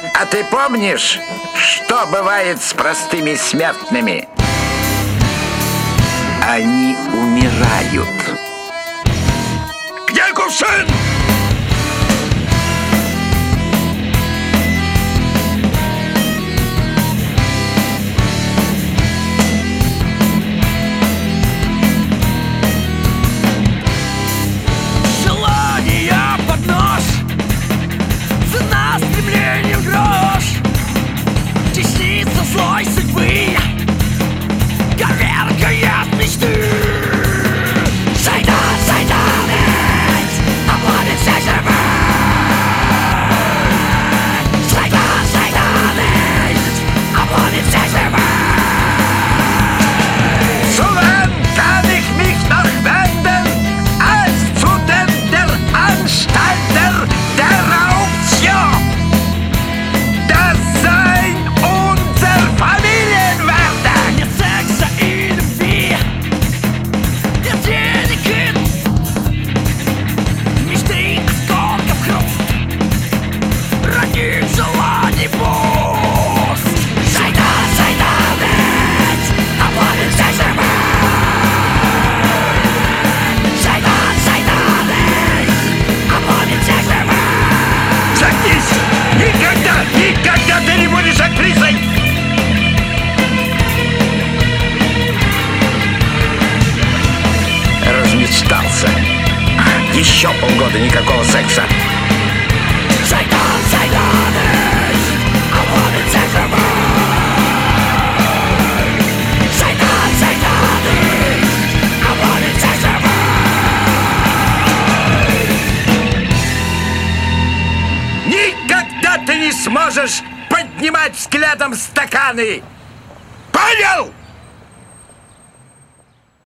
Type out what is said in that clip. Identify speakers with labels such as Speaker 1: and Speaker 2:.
Speaker 1: А ты помнишь, что бывает с простыми смертными? Они умирают. Где кувшин?
Speaker 2: Желания под нож, цена стремления в грош, частица злой судьбы, коверкает мечты. Шайтан, шайтанец, обладает всех живых. Шайтан, шайтанец, обладает всех живых.
Speaker 1: Sollen kann ich mich noch wenden als zu der Anstalter der Raubtier. Das sei unser Familienwerte.
Speaker 2: Нет секса и любви, нет денег и мечты, осколков хруст, ранних желаний пуст. Шайтан, шайтанец, обладает всех живых. Шайтан, шайтанец, обладает всех живых.
Speaker 1: Заткнись! Никогда, никогда ты не будешь актрисой! Размечтался. Еще полгода никакого секса.
Speaker 2: Шайтан, шайтанец, обладает всех живых. Шайтан, шайтанец, обладает всех живых.
Speaker 1: Никогда ты не сможешь поднимать взглядом стаканы! Понял?